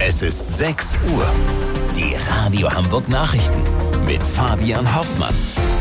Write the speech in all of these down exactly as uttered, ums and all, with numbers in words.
Es ist sechs Uhr. Die Radio Hamburg Nachrichten mit Fabian Hoffmann.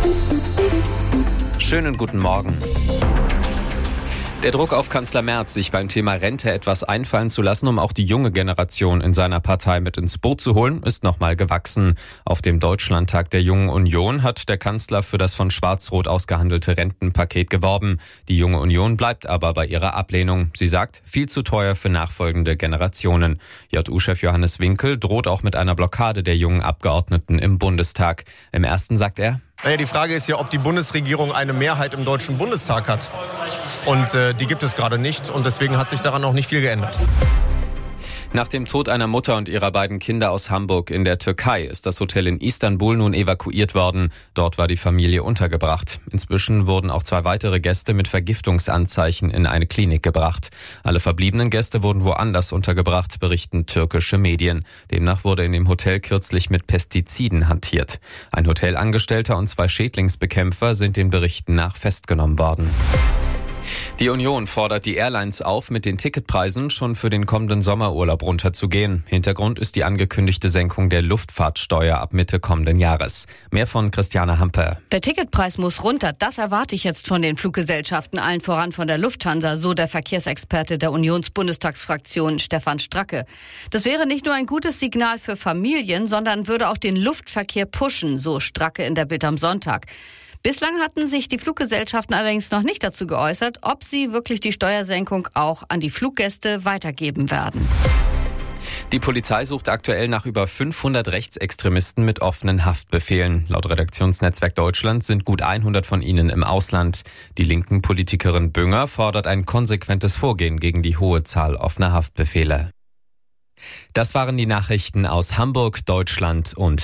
Schönen guten Morgen. Der Druck auf Kanzler Merz, sich beim Thema Rente etwas einfallen zu lassen, um auch die junge Generation in seiner Partei mit ins Boot zu holen, ist nochmal gewachsen. Auf dem Deutschlandtag der Jungen Union hat der Kanzler für das von Schwarz-Rot ausgehandelte Rentenpaket geworben. Die Junge Union bleibt aber bei ihrer Ablehnung. Sie sagt, viel zu teuer für nachfolgende Generationen. J U-Chef Johannes Winkel droht auch mit einer Blockade der jungen Abgeordneten im Bundestag. Im ersten sagt er: Naja, die Frage ist ja, ob die Bundesregierung eine Mehrheit im Deutschen Bundestag hat. Und äh, die gibt es gerade nicht und deswegen hat sich daran auch nicht viel geändert. Nach dem Tod einer Mutter und ihrer beiden Kinder aus Hamburg in der Türkei ist das Hotel in Istanbul nun evakuiert worden. Dort war die Familie untergebracht. Inzwischen wurden auch zwei weitere Gäste mit Vergiftungsanzeichen in eine Klinik gebracht. Alle verbliebenen Gäste wurden woanders untergebracht, berichten türkische Medien. Demnach wurde in dem Hotel kürzlich mit Pestiziden hantiert. Ein Hotelangestellter und zwei Schädlingsbekämpfer sind den Berichten nach festgenommen worden. Die Union fordert die Airlines auf, mit den Ticketpreisen schon für den kommenden Sommerurlaub runterzugehen. Hintergrund ist die angekündigte Senkung der Luftfahrtsteuer ab Mitte kommenden Jahres. Mehr von Christiane Hampe. Der Ticketpreis muss runter. Das erwarte ich jetzt von den Fluggesellschaften, allen voran von der Lufthansa, so der Verkehrsexperte der Unionsbundestagsfraktion Stefan Stracke. Das wäre nicht nur ein gutes Signal für Familien, sondern würde auch den Luftverkehr pushen, so Stracke in der Bild am Sonntag. Bislang hatten sich die Fluggesellschaften allerdings noch nicht dazu geäußert, ob sie wirklich die Steuersenkung auch an die Fluggäste weitergeben werden. Die Polizei sucht aktuell nach über fünfhundert Rechtsextremisten mit offenen Haftbefehlen. Laut Redaktionsnetzwerk Deutschland sind gut hundert von ihnen im Ausland. Die linken Politikerin Bünger fordert ein konsequentes Vorgehen gegen die hohe Zahl offener Haftbefehle. Das waren die Nachrichten aus Hamburg, Deutschland und